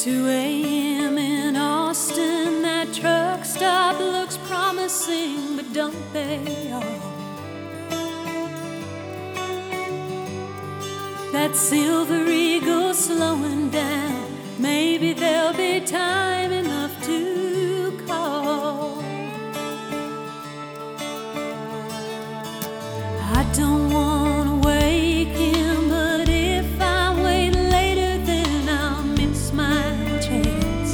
2 a.m. in Austin, that truck stop looks promising, but don't they all? That Silver Eagle slowing down, maybe there'll be time enough to call. I don't wanna wake him, but if I wait later, then I'll miss my chance.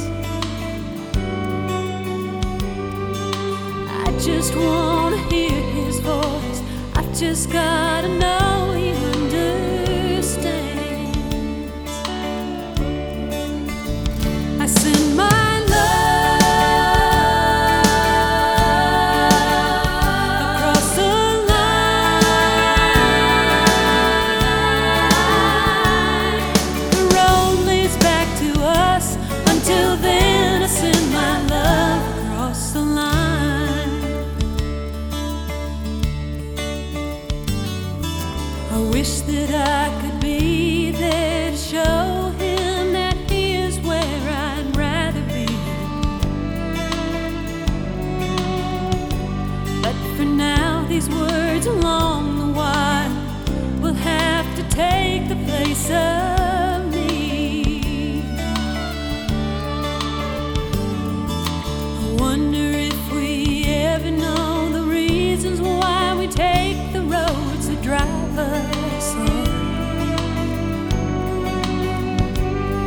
I just wanna hear his voice, I just gotta know he understands. I send my I wish that I could be there to show him that he is where I'd rather be. But for now, these words along the wire will have to take the place of me. I wonder if we ever know the reasons why we take the roads that drive us on.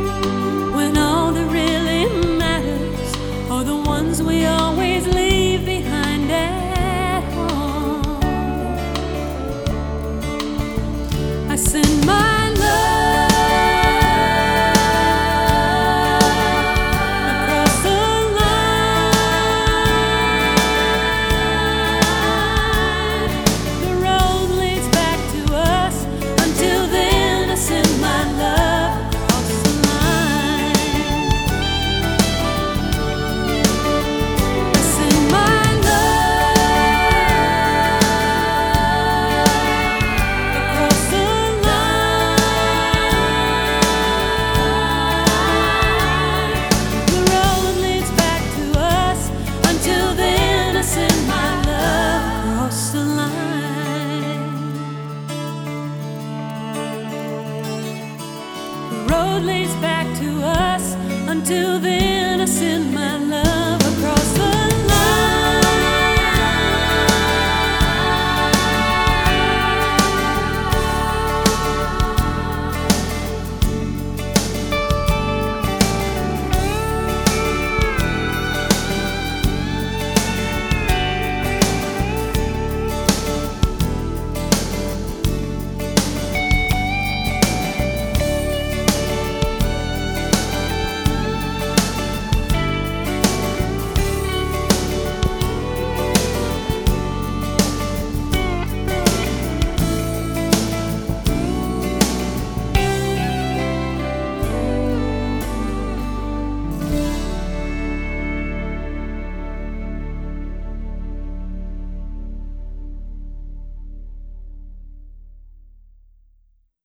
When all that really matters are the ones we always leave behind.